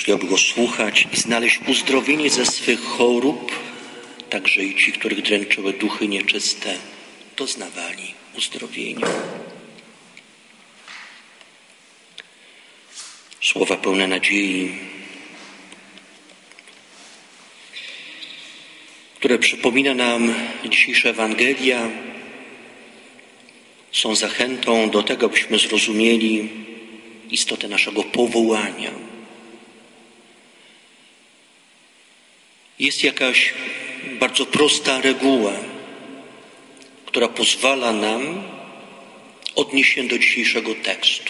chciałby Go słuchać i znaleźć uzdrowienie ze swych chorób, także i ci, których dręczyły duchy nieczyste, doznawali uzdrowienia. Słowa pełne nadziei, które przypomina nam dzisiejsza Ewangelia, są zachętą do tego, byśmy zrozumieli istotę naszego powołania. Jest jakaś bardzo prosta reguła, która pozwala nam odnieść się do dzisiejszego tekstu.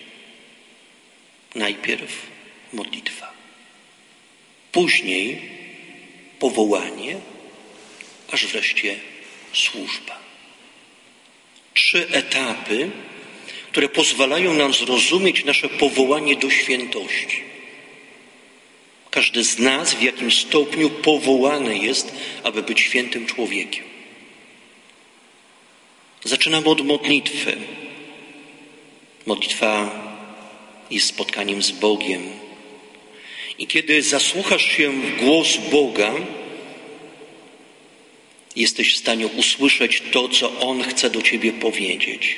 Najpierw modlitwa, później powołanie, aż wreszcie służba. 3 etapy, które pozwalają nam zrozumieć nasze powołanie do świętości. Każdy z nas w jakimś stopniu powołany jest, aby być świętym człowiekiem. Zaczynamy od modlitwy. Modlitwa jest spotkaniem z Bogiem. I kiedy zasłuchasz się w głos Boga, jesteś w stanie usłyszeć to, co On chce do ciebie powiedzieć.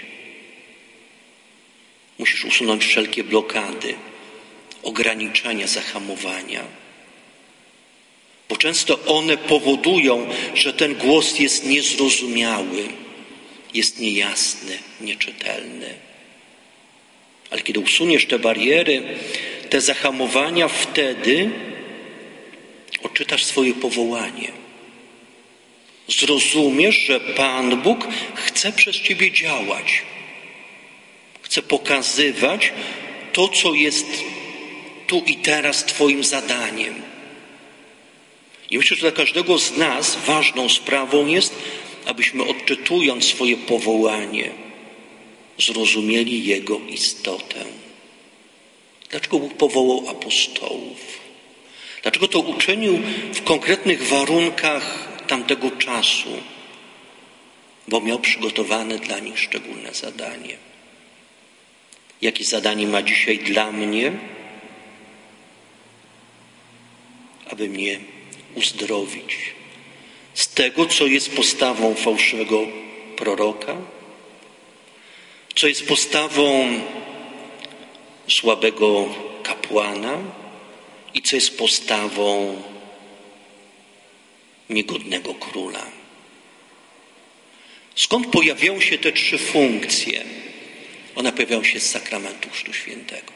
Musisz usunąć wszelkie blokady, ograniczenia, zahamowania. Bo często one powodują, że ten głos jest niezrozumiały, jest niejasny, nieczytelny. Ale kiedy usuniesz te bariery, te zahamowania, wtedy odczytasz swoje powołanie. Zrozumiesz, że Pan Bóg chce przez ciebie działać. Chce pokazywać to, co jest tu i teraz twoim zadaniem. I myślę, że dla każdego z nas ważną sprawą jest, abyśmy odczytując swoje powołanie, zrozumieli jego istotę. Dlaczego Bóg powołał apostołów? Dlaczego to uczynił w konkretnych warunkach tamtego czasu? Bo miał przygotowane dla nich szczególne zadanie. Jakie zadanie ma dzisiaj dla mnie? Aby mnie uzdrowić z tego, co jest postawą fałszywego proroka, co jest postawą słabego kapłana i co jest postawą niegodnego króla. Skąd pojawiają się te 3 funkcje? One pojawiają się z sakramentu Chrztu Świętego.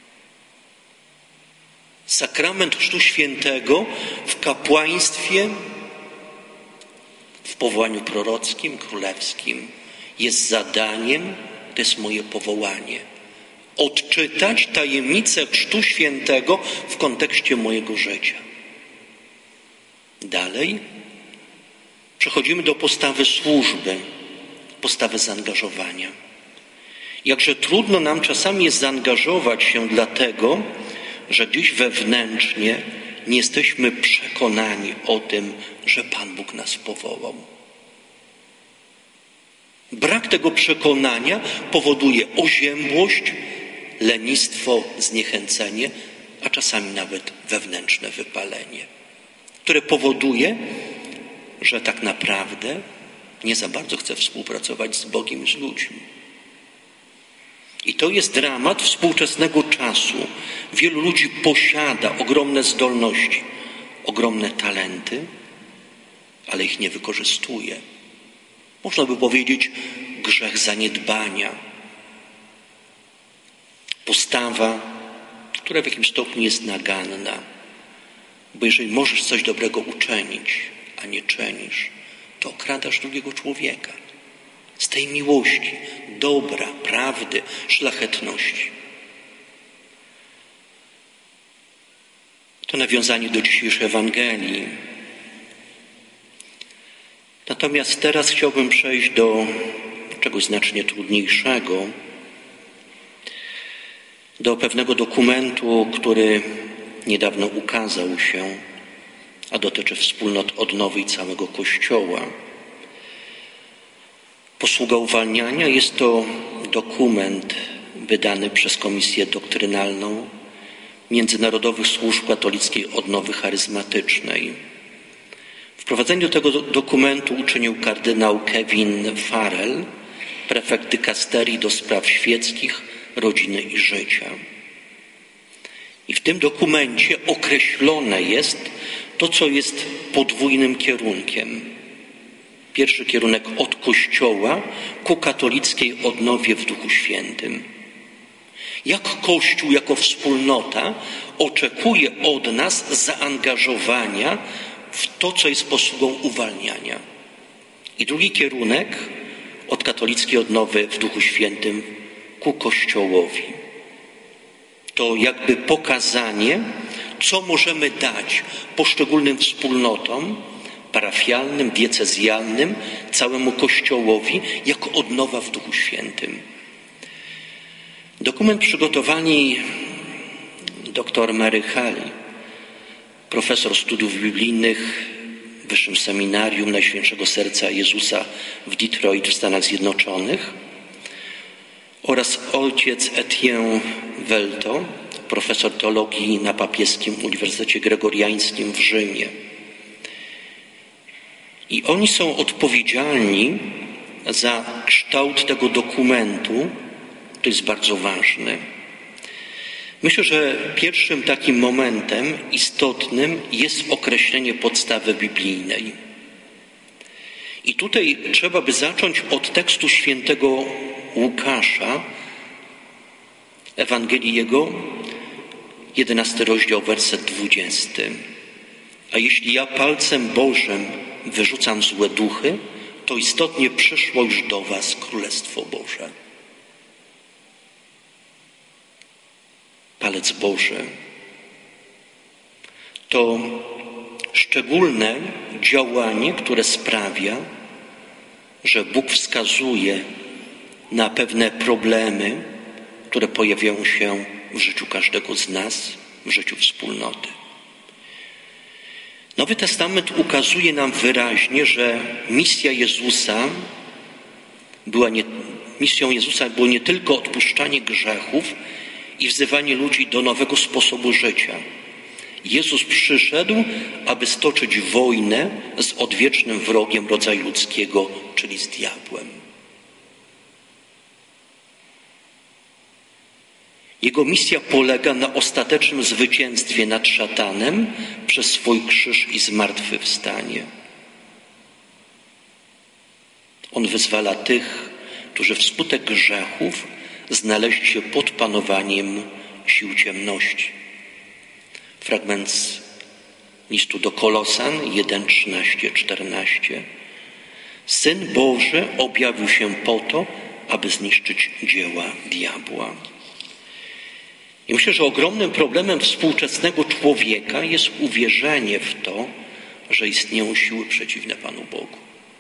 Sakrament Chrztu Świętego w kapłaństwie, w powołaniu prorockim, królewskim jest zadaniem, to jest moje powołanie. Odczytać tajemnicę Chrztu Świętego w kontekście mojego życia. Dalej przechodzimy do postawy służby, postawy zaangażowania. Jakże trudno nam czasami jest zaangażować się dlatego, że gdzieś wewnętrznie nie jesteśmy przekonani o tym, że Pan Bóg nas powołał. Brak tego przekonania powoduje oziębłość, lenistwo, zniechęcenie, a czasami nawet wewnętrzne wypalenie, które powoduje, że tak naprawdę nie za bardzo chcę współpracować z Bogiem i z ludźmi. I to jest dramat współczesnego czasu. Wielu ludzi posiada ogromne zdolności, ogromne talenty, ale ich nie wykorzystuje. Można by powiedzieć grzech zaniedbania. Postawa, która w jakimś stopniu jest naganna. Bo jeżeli możesz coś dobrego uczynić, a nie czynisz, to okradasz drugiego człowieka. Z tej miłości, dobra, prawdy, szlachetności. To nawiązanie do dzisiejszej Ewangelii. Natomiast teraz chciałbym przejść do czegoś znacznie trudniejszego, do pewnego dokumentu, który niedawno ukazał się, a dotyczy wspólnot odnowy i całego Kościoła. Posługa uwalniania jest to dokument wydany przez Komisję Doktrynalną Międzynarodowych Służb Katolickiej Odnowy Charyzmatycznej. Wprowadzenie do tego dokumentu uczynił kardynał Kevin Farrell, prefekt dykasterii do spraw świeckich, rodziny i życia. I w tym dokumencie określone jest to, co jest podwójnym kierunkiem. Pierwszy kierunek od Kościoła ku katolickiej odnowie w Duchu Świętym. Jak Kościół jako wspólnota oczekuje od nas zaangażowania w to, co jest posługą uwalniania. I drugi kierunek od katolickiej odnowy w Duchu Świętym ku Kościołowi. To jakby pokazanie, co możemy dać poszczególnym wspólnotom parafialnym, diecezjalnym, całemu Kościołowi jako odnowa w Duchu Świętym. Dokument przygotowali dr Mary Halley, profesor studiów biblijnych w Wyższym Seminarium Najświętszego Serca Jezusa w Detroit w Stanach Zjednoczonych oraz ojciec Etienne Velto, profesor teologii na Papieskim Uniwersytecie Gregoriańskim w Rzymie. I oni są odpowiedzialni za kształt tego dokumentu. To jest bardzo ważne. Myślę, że pierwszym takim momentem istotnym jest określenie podstawy biblijnej. I tutaj trzeba by zacząć od tekstu świętego Łukasza, Ewangelii jego, 11 rozdział, werset 20. A jeśli ja palcem Bożym wyrzucam złe duchy, to istotnie przyszło już do was Królestwo Boże. Palec Boży to szczególne działanie, które sprawia, że Bóg wskazuje na pewne problemy, które pojawiają się w życiu każdego z nas, w życiu wspólnoty. Nowy Testament ukazuje nam wyraźnie, że misją Jezusa było nie tylko odpuszczanie grzechów i wzywanie ludzi do nowego sposobu życia. Jezus przyszedł, aby stoczyć wojnę z odwiecznym wrogiem rodzaju ludzkiego, czyli z diabłem. Jego misja polega na ostatecznym zwycięstwie nad szatanem przez swój krzyż i zmartwychwstanie. On wyzwala tych, którzy wskutek grzechów znaleźli się pod panowaniem sił ciemności. Fragment z listu do Kolosan 1, 13, 14. Syn Boży objawił się po to, aby zniszczyć dzieła diabła. I myślę, że ogromnym problemem współczesnego człowieka jest uwierzenie w to, że istnieją siły przeciwne Panu Bogu.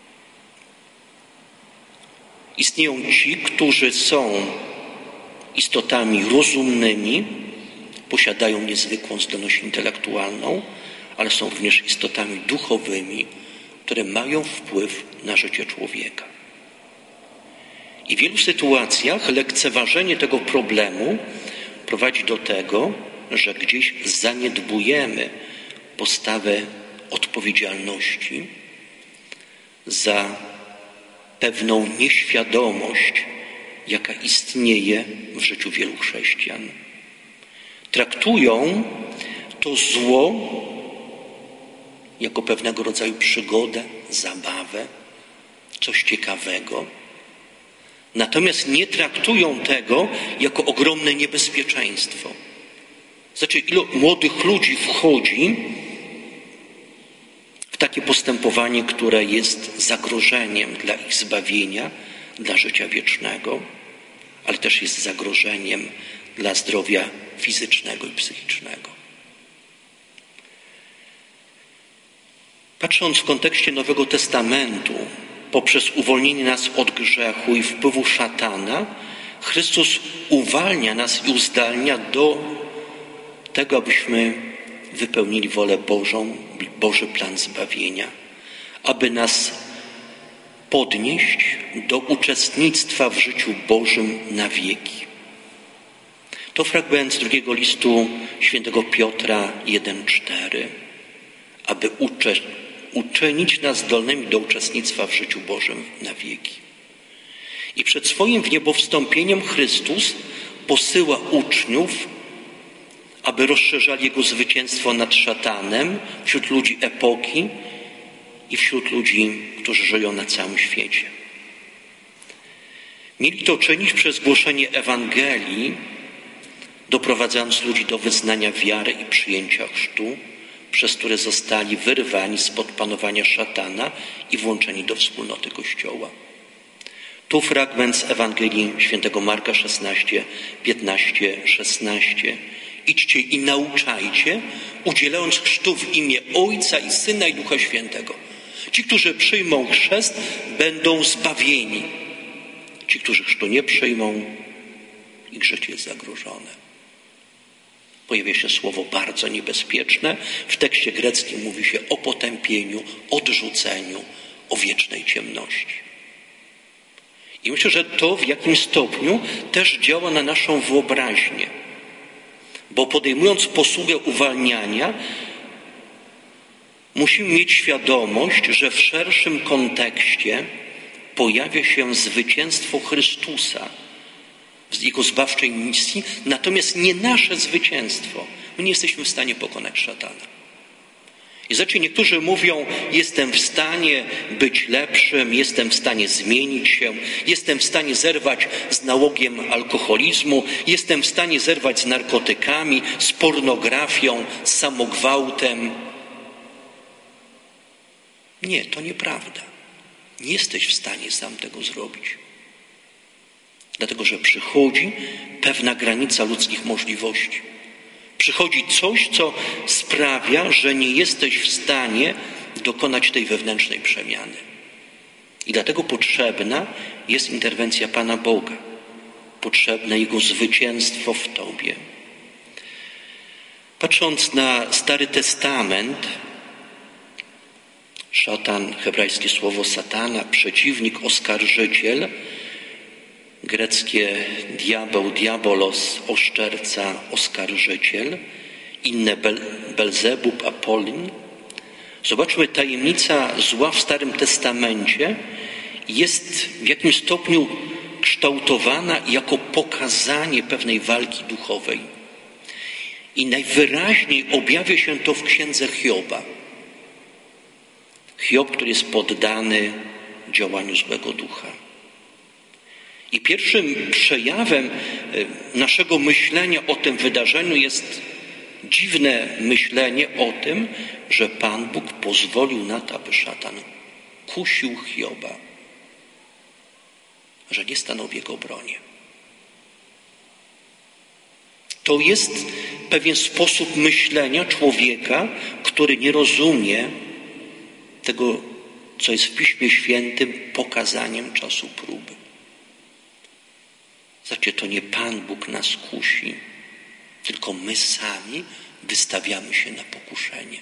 Istnieją ci, którzy są istotami rozumnymi, posiadają niezwykłą zdolność intelektualną, ale są również istotami duchowymi, które mają wpływ na życie człowieka. I w wielu sytuacjach lekceważenie tego problemu prowadzi do tego, że gdzieś zaniedbujemy postawę odpowiedzialności za pewną nieświadomość, jaka istnieje w życiu wielu chrześcijan. Traktują to zło jako pewnego rodzaju przygodę, zabawę, coś ciekawego. Natomiast nie traktują tego jako ogromne niebezpieczeństwo. Znaczy, ilu młodych ludzi wchodzi w takie postępowanie, które jest zagrożeniem dla ich zbawienia, dla życia wiecznego, ale też jest zagrożeniem dla zdrowia fizycznego i psychicznego. Patrząc w kontekście Nowego Testamentu, poprzez uwolnienie nas od grzechu i wpływu szatana, Chrystus uwalnia nas i uzdalnia do tego, abyśmy wypełnili wolę Bożą, Boży plan zbawienia, aby nas podnieść do uczestnictwa w życiu Bożym na wieki. To fragment z drugiego listu świętego Piotra 1:4. Aby uczynić nas zdolnymi do uczestnictwa w życiu Bożym na wieki. I przed swoim wniebowstąpieniem Chrystus posyła uczniów, aby rozszerzali Jego zwycięstwo nad szatanem wśród ludzi epoki i wśród ludzi, którzy żyją na całym świecie. Mieli to czynić przez głoszenie Ewangelii, doprowadzając ludzi do wyznania wiary i przyjęcia chrztu, przez które zostali wyrwani spod panowania szatana i włączeni do wspólnoty Kościoła. Tu fragment z Ewangelii świętego Marka 16, 15, 16. Idźcie i nauczajcie, udzielając chrztu w imię Ojca i Syna i Ducha Świętego. Ci, którzy przyjmą chrzest, będą zbawieni. Ci, którzy chrztu nie przyjmą, ich życie jest zagrożone. Pojawia się słowo bardzo niebezpieczne. W tekście greckim mówi się o potępieniu, odrzuceniu, o wiecznej ciemności. I myślę, że to w jakimś stopniu też działa na naszą wyobraźnię. Bo podejmując posługę uwalniania, musimy mieć świadomość, że w szerszym kontekście pojawia się zwycięstwo Chrystusa z Jego zbawczej misji, natomiast nie nasze zwycięstwo. My nie jesteśmy w stanie pokonać szatana. I zobaczcie, niektórzy mówią, jestem w stanie być lepszym, jestem w stanie zmienić się, jestem w stanie zerwać z nałogiem alkoholizmu, jestem w stanie zerwać z narkotykami, z pornografią, z samogwałtem. Nie, to nieprawda. Nie jesteś w stanie sam tego zrobić. Dlatego, że przychodzi pewna granica ludzkich możliwości. Przychodzi coś, co sprawia, że nie jesteś w stanie dokonać tej wewnętrznej przemiany. I dlatego potrzebna jest interwencja Pana Boga. Potrzebne Jego zwycięstwo w Tobie. Patrząc na Stary Testament, szatan, hebrajskie słowo satana, przeciwnik, oskarżyciel, greckie diabeł, diabolos, oszczerca, oskarżyciel, inne Belzebub, Apollin. Zobaczmy, tajemnica zła w Starym Testamencie jest w jakimś stopniu kształtowana jako pokazanie pewnej walki duchowej. I najwyraźniej objawia się to w księdze Hioba. Hiob, który jest poddany działaniu złego ducha. I pierwszym przejawem naszego myślenia o tym wydarzeniu jest dziwne myślenie o tym, że Pan Bóg pozwolił na to, aby szatan kusił Hioba, że nie stanął w jego obronie. To jest pewien sposób myślenia człowieka, który nie rozumie tego, co jest w Piśmie Świętym pokazaniem czasu próby. Zobaczcie, to nie Pan Bóg nas kusi, tylko my sami wystawiamy się na pokuszenie.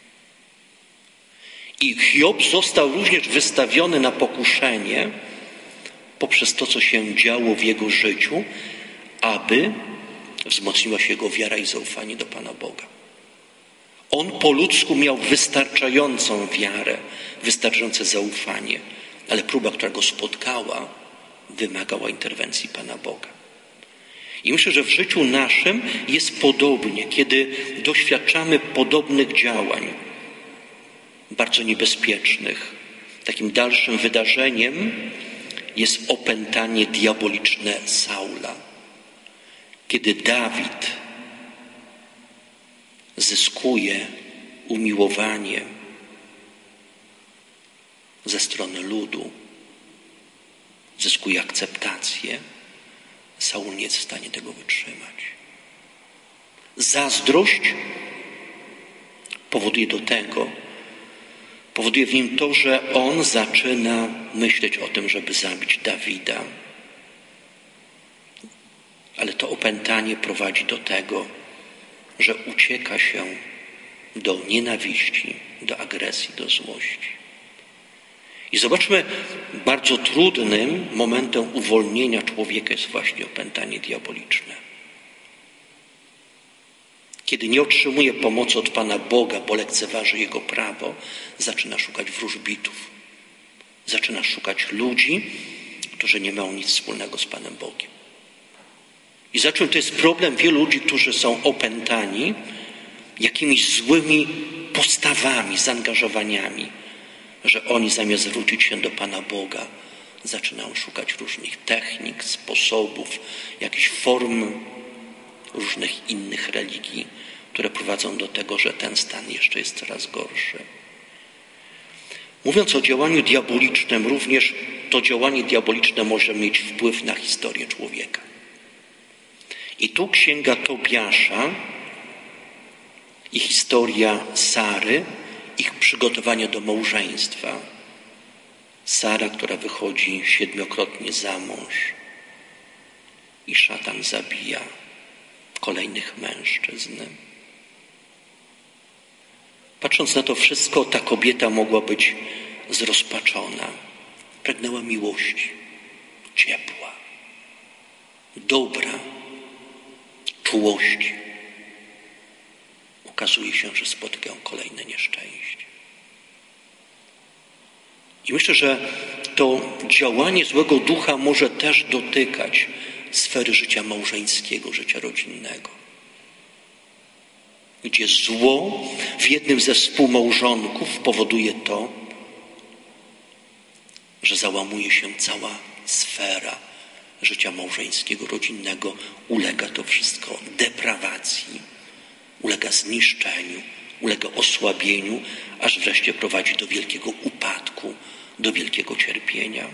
I Hiob został również wystawiony na pokuszenie poprzez to, co się działo w jego życiu, aby wzmocniła się jego wiara i zaufanie do Pana Boga. On po ludzku miał wystarczającą wiarę, wystarczające zaufanie, ale próba, która go spotkała, wymagała interwencji Pana Boga. I myślę, że w życiu naszym jest podobnie, kiedy doświadczamy podobnych działań, bardzo niebezpiecznych. Takim dalszym wydarzeniem jest opętanie diaboliczne Saula. Kiedy Dawid zyskuje umiłowanie ze strony ludu, zyskuje akceptację, Saul nie jest w stanie tego wytrzymać. Zazdrość powoduje w nim to, że on zaczyna myśleć o tym, żeby zabić Dawida. Ale to opętanie prowadzi do tego, że ucieka się do nienawiści, do agresji, do złości. I zobaczmy, bardzo trudnym momentem uwolnienia człowieka jest właśnie opętanie diaboliczne. Kiedy nie otrzymuje pomocy od Pana Boga, bo lekceważy Jego prawo, zaczyna szukać wróżbitów. Zaczyna szukać ludzi, którzy nie mają nic wspólnego z Panem Bogiem. I zaczął, to jest problem wielu ludzi, którzy są opętani jakimiś złymi postawami, zaangażowaniami, że oni zamiast zwrócić się do Pana Boga, zaczynają szukać różnych technik, sposobów, jakichś form różnych innych religii, które prowadzą do tego, że ten stan jeszcze jest coraz gorszy. Mówiąc o działaniu diabolicznym, również to działanie diaboliczne może mieć wpływ na historię człowieka. I tu księga Tobiasza i historia Sary, ich przygotowanie do małżeństwa. Sara, która wychodzi 7-krotnie za mąż i szatan zabija kolejnych mężczyzn. Patrząc na to wszystko, ta kobieta mogła być zrozpaczona. Pragnęła miłości, ciepła, dobra, czułości. Okazuje się, że spotyka ją kolejne nieszczęście. I myślę, że to działanie złego ducha może też dotykać sfery życia małżeńskiego, życia rodzinnego. Gdzie zło w jednym ze współmałżonków powoduje to, że załamuje się cała sfera życia małżeńskiego, rodzinnego. Ulega to wszystko deprawacji, ulega zniszczeniu, ulega osłabieniu, aż wreszcie prowadzi do wielkiego upadku, do wielkiego cierpienia.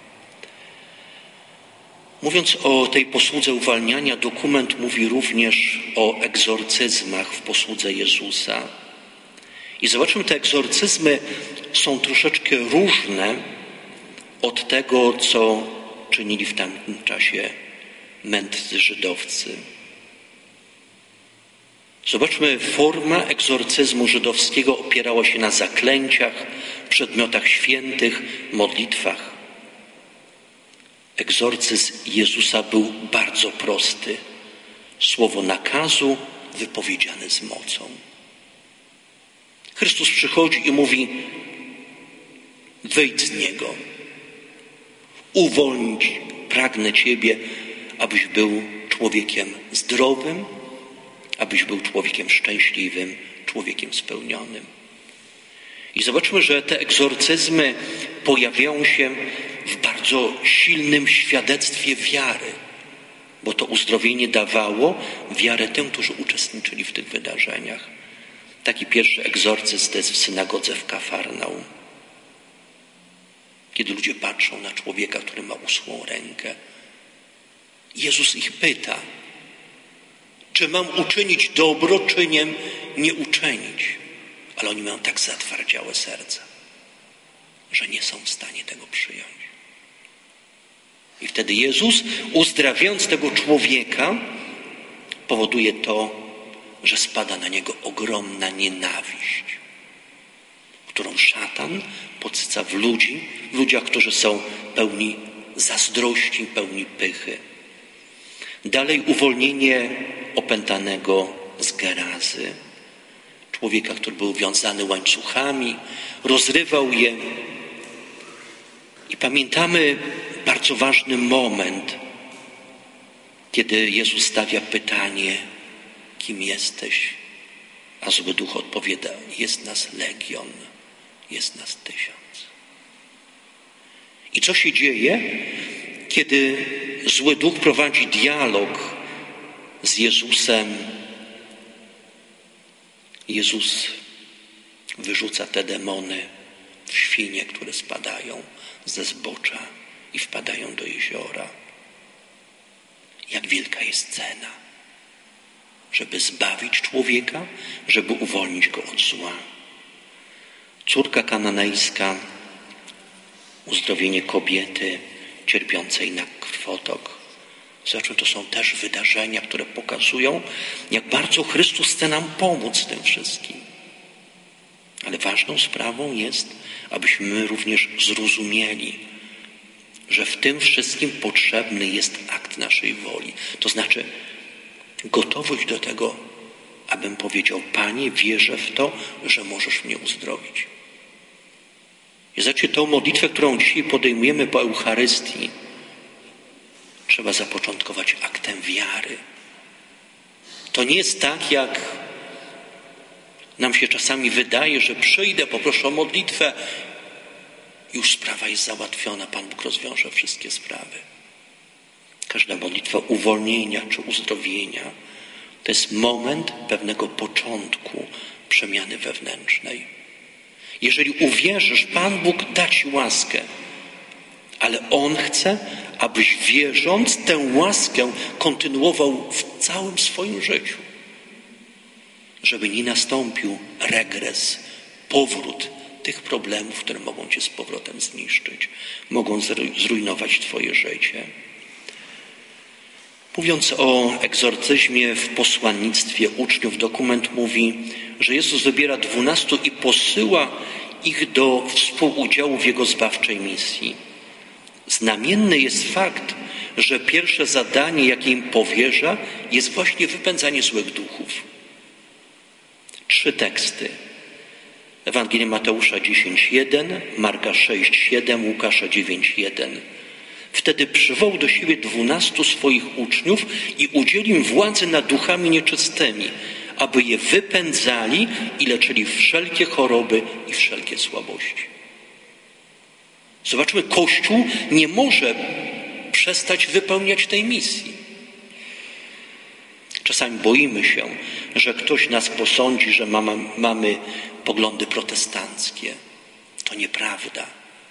Mówiąc o tej posłudze uwalniania, dokument mówi również o egzorcyzmach w posłudze Jezusa. I zobaczmy, te egzorcyzmy są troszeczkę różne od tego, co czynili w tamtym czasie mędrcy żydowscy. Zobaczmy, forma egzorcyzmu żydowskiego opierała się na zaklęciach, przedmiotach świętych, modlitwach. Egzorcyzm Jezusa był bardzo prosty. Słowo nakazu wypowiedziane z mocą. Chrystus przychodzi i mówi: wyjdź z niego, uwolnić pragnę Ciebie, abyś był człowiekiem zdrowym, abyś był człowiekiem szczęśliwym, człowiekiem spełnionym. I zobaczmy, że te egzorcyzmy pojawiają się w bardzo silnym świadectwie wiary, bo to uzdrowienie dawało wiarę tym, którzy uczestniczyli w tych wydarzeniach. Taki pierwszy egzorcyzm to jest w synagodze w Kafarnaum. Kiedy ludzie patrzą na człowieka, który ma uschłą rękę, Jezus ich pyta, czy mam uczynić dobro, czy nie uczynić. Ale oni mają tak zatwardziałe serca, że nie są w stanie tego przyjąć. I wtedy Jezus, uzdrawiając tego człowieka, powoduje to, że spada na niego ogromna nienawiść, którą szatan podsyca w ludziach, którzy są pełni zazdrości, pełni pychy. Dalej uwolnienie opętanego z Gerazy. Człowieka, który był wiązany łańcuchami, rozrywał je. I pamiętamy bardzo ważny moment, kiedy Jezus stawia pytanie: kim jesteś? A zły duch odpowiada: jest nas legion, jest nas 1000. I co się dzieje, kiedy zły duch prowadzi dialog z Jezusem? Jezus wyrzuca te demony w świnie, które spadają ze zbocza i wpadają do jeziora. Jak wielka jest cena, żeby zbawić człowieka, żeby uwolnić go od zła. Córka kananejska, uzdrowienie kobiety cierpiącej na krwotok. Zresztą to są też wydarzenia, które pokazują, jak bardzo Chrystus chce nam pomóc w tym wszystkim. Ale ważną sprawą jest, abyśmy my również zrozumieli, że w tym wszystkim potrzebny jest akt naszej woli. To znaczy gotowość do tego, abym powiedział: Panie, wierzę w to, że możesz mnie uzdrowić. I zobaczcie, tą modlitwę, którą dzisiaj podejmujemy po Eucharystii, trzeba zapoczątkować aktem wiary. To nie jest tak, jak nam się czasami wydaje, że przyjdę, poproszę o modlitwę, już sprawa jest załatwiona, Pan Bóg rozwiąże wszystkie sprawy. Każda modlitwa uwolnienia czy uzdrowienia to jest moment pewnego początku przemiany wewnętrznej. Jeżeli uwierzysz, Pan Bóg da ci łaskę, ale On chce, abyś wierząc tę łaskę kontynuował w całym swoim życiu. Żeby nie nastąpił regres, powrót tych problemów, które mogą cię z powrotem zniszczyć, mogą zrujnować twoje życie. Mówiąc o egzorcyzmie w posłannictwie uczniów, dokument mówi, że Jezus wybiera 12 i posyła ich do współudziału w Jego zbawczej misji. Znamienny jest fakt, że pierwsze zadanie, jakie im powierza, jest właśnie wypędzanie złych duchów. 3 teksty. Ewangelia Mateusza 10:1, Marka 6:7, Łukasza 9:1. Wtedy przywołał do siebie 12 swoich uczniów i udzielił im władzy nad duchami nieczystymi, aby je wypędzali i leczyli wszelkie choroby i wszelkie słabości. Zobaczmy, Kościół nie może przestać wypełniać tej misji. Czasami boimy się, że ktoś nas posądzi, że mamy poglądy protestanckie. To nieprawda.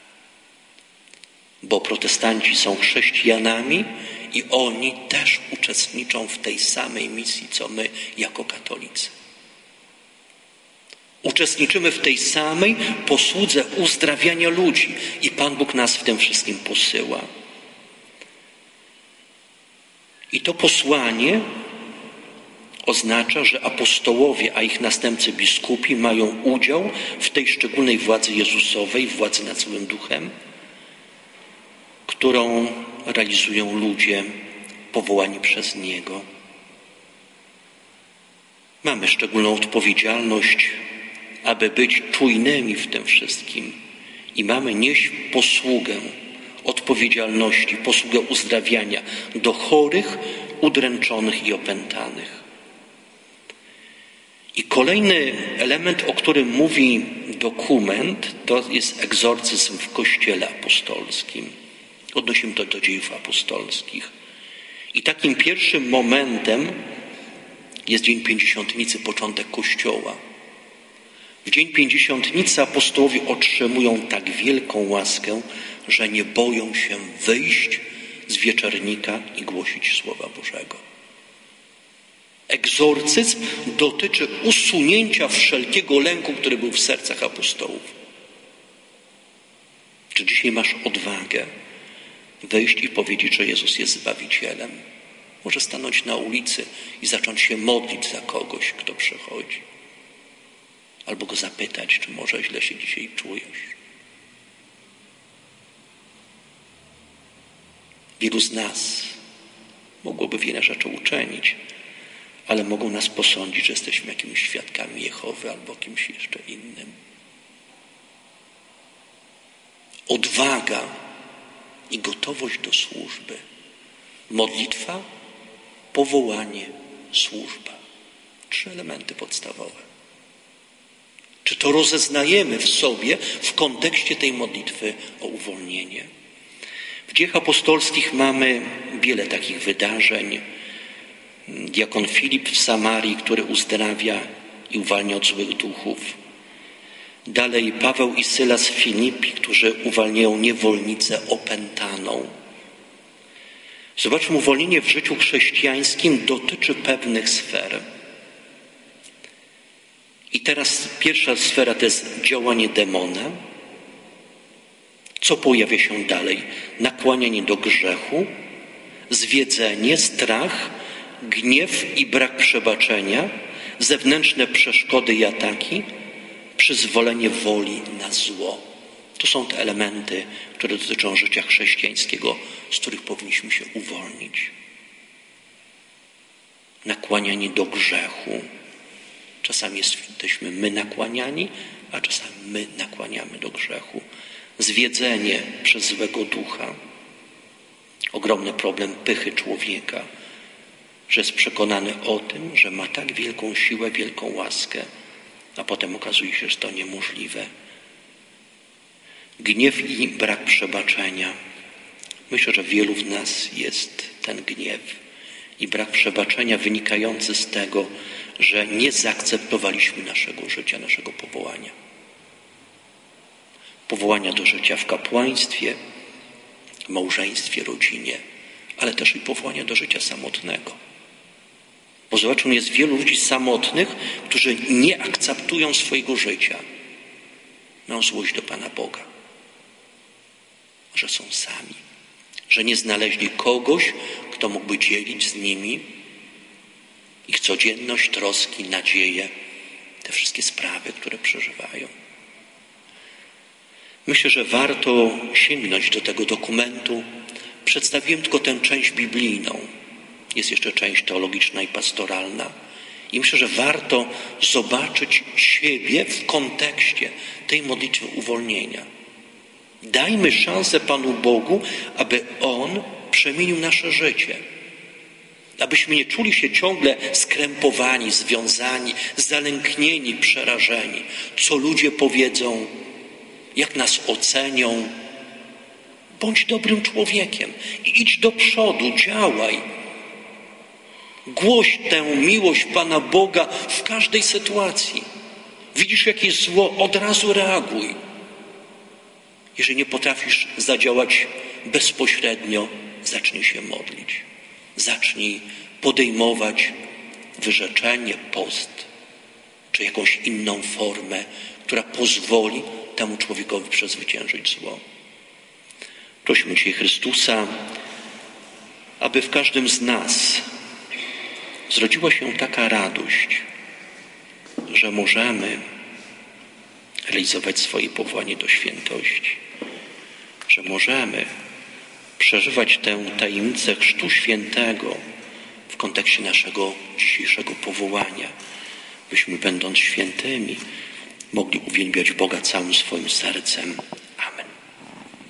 Bo protestanci są chrześcijanami i oni też uczestniczą w tej samej misji, co my jako katolicy. Uczestniczymy w tej samej posłudze uzdrawiania ludzi i Pan Bóg nas w tym wszystkim posyła. I to posłanie oznacza, że apostołowie, a ich następcy biskupi mają udział w tej szczególnej władzy Jezusowej, władzy nad złym duchem, którą realizują ludzie powołani przez Niego. Mamy szczególną odpowiedzialność, aby być czujnymi w tym wszystkim i mamy nieść posługę odpowiedzialności, posługę uzdrawiania do chorych, udręczonych i opętanych. I kolejny element, o którym mówi dokument, to jest egzorcyzm w Kościele apostolskim. Odnosimy to do dziejów apostolskich. I takim pierwszym momentem jest Dzień Pięćdziesiątnicy, początek Kościoła. W Dzień Pięćdziesiątnicy apostołowie otrzymują tak wielką łaskę, że nie boją się wyjść z wieczernika i głosić Słowa Bożego. Egzorcyzm dotyczy usunięcia wszelkiego lęku, który był w sercach apostołów. Czy dzisiaj masz odwagę wyjść i powiedzieć, że Jezus jest Zbawicielem? Może stanąć na ulicy i zacząć się modlić za kogoś, kto przychodzi. Albo go zapytać, czy może źle się dzisiaj czujesz. Wielu z nas mogłoby wiele rzeczy uczynić, ale mogą nas posądzić, że jesteśmy jakimiś świadkami Jehowy albo kimś jeszcze innym. Odwaga i gotowość do służby. Modlitwa, powołanie, służba. 3 elementy podstawowe. Czy to rozeznajemy w sobie w kontekście tej modlitwy o uwolnienie? W Dziejach Apostolskich mamy wiele takich wydarzeń. Diakon Filip w Samarii, który uzdrawia i uwalnia od złych duchów. Dalej Paweł i Sylas w Filipi, którzy uwalniają niewolnicę opętaną. Zobaczmy, uwolnienie w życiu chrześcijańskim dotyczy pewnych sfer. I teraz pierwsza sfera to jest działanie demona. Co pojawia się dalej? Nakłanianie do grzechu, zwiedzenie, strach, gniew i brak przebaczenia, zewnętrzne przeszkody i ataki, przyzwolenie woli na zło. To są te elementy, które dotyczą życia chrześcijańskiego, z których powinniśmy się uwolnić. Nakłanianie do grzechu. Czasami jesteśmy my nakłaniani, a czasami my nakłaniamy do grzechu. Zwiedzenie przez złego ducha. Ogromny problem pychy człowieka, że jest przekonany o tym, że ma tak wielką siłę, wielką łaskę, a potem okazuje się, że to niemożliwe. Gniew i brak przebaczenia. Myślę, że wielu w nas jest ten gniew i brak przebaczenia wynikający z tego, że nie zaakceptowaliśmy naszego życia, naszego powołania. Powołania do życia w kapłaństwie, w małżeństwie, rodzinie, ale też i powołania do życia samotnego. Bo zobaczmy, jest wielu ludzi samotnych, którzy nie akceptują swojego życia. Mają złość do Pana Boga. Że są sami. Że nie znaleźli kogoś, kto mógłby dzielić z nimi ich codzienność, troski, nadzieje, te wszystkie sprawy, które przeżywają. Myślę, że warto sięgnąć do tego dokumentu. Przedstawiłem tylko tę część biblijną. Jest jeszcze część teologiczna i pastoralna. I myślę, że warto zobaczyć siebie w kontekście tej modlitwy uwolnienia. Dajmy szansę Panu Bogu, aby On przemienił nasze życie. Abyśmy nie czuli się ciągle skrępowani, związani, zalęknieni, przerażeni. Co ludzie powiedzą, jak nas ocenią. Bądź dobrym człowiekiem i idź do przodu, działaj. Głoś tę miłość Pana Boga w każdej sytuacji. Widzisz jakieś zło, od razu reaguj. Jeżeli nie potrafisz zadziałać bezpośrednio, zacznij się modlić. Zacznij podejmować wyrzeczenie, post, czy jakąś inną formę, która pozwoli temu człowiekowi przezwyciężyć zło. Prośmy Cię, Chrystusa, aby w każdym z nas zrodziła się taka radość, że możemy realizować swoje powołanie do świętości, że możemy przeżywać tę tajemnicę Chrztu Świętego w kontekście naszego dzisiejszego powołania, byśmy, będąc świętymi, mogli uwielbiać Boga całym swoim sercem